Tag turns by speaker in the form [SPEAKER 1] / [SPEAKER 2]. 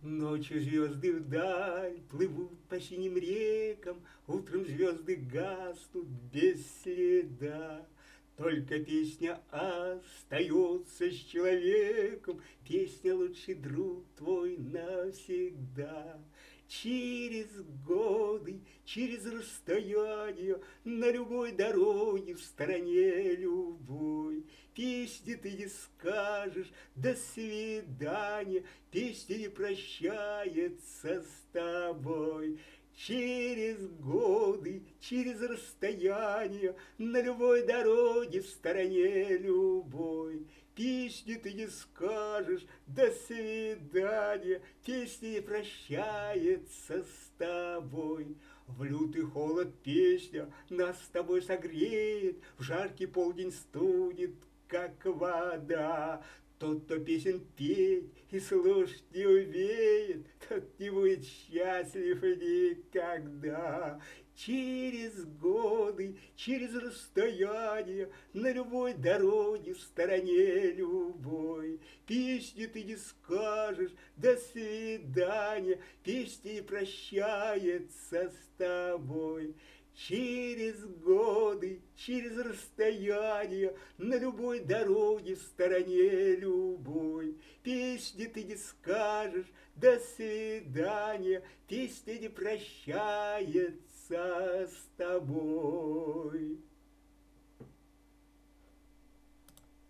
[SPEAKER 1] Ночью звезды вдаль плывут по синим рекам, утром звезды гаснут без следа. Только песня остается с человеком, песня лучший друг твой навсегда. Через годы, через расстояние, на любой дороге, в стороне любой, песни ты не скажешь «до свидания», песня не прощается с тобой. Через годы, через расстояние, на любой дороге, в стороне любой, песни ты не скажешь «до свидания», песня не прощается с тобой. В лютый холод песня нас с тобой согреет, в жаркий полдень студит, как вода. Тот, кто песен петь и слушать не умеет, тот не будет счастлив никогда. Через годы, через расстояние, на любой дороге, в стороне любой, песни ты не скажешь «до свидания», песня не прощается с тобой. Через годы, через расстояние, на любой дороге, в стороне любой, песни ты не скажешь «до свидания», песня не прощается с тобой.